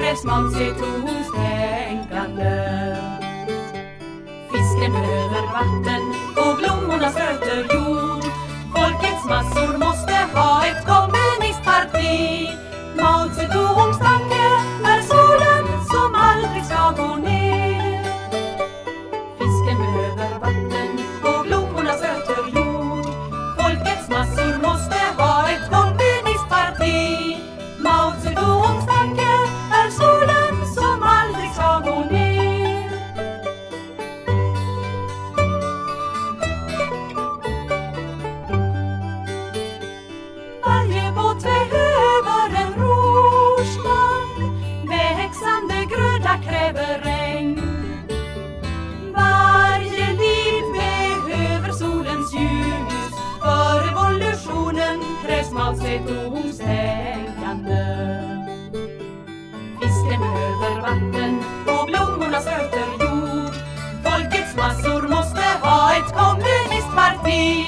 krävs Mao Zedongs tänkande. Fisken behöver vatten och blommornas rötter jord. Folkets massor måste ha ett kommunistparti. Mao Zedongs tanke är solen som aldrig ska gå ner. Fisken behöver vatten och blommornas rötter jord. Folkets massor måste ha ett kommunistparti. Mao Zedongs tanke är solen som aldrig ska gå ner. Varje båt behöver en rorsman. Växande gröda kräver regn. Varje liv behöver solens ljus. För revolutionen krävs Mao Zedongs tänkande. Fisken behöver vatten och blommornas rötter jord. Folkets massor måste ha ett kommunistparti.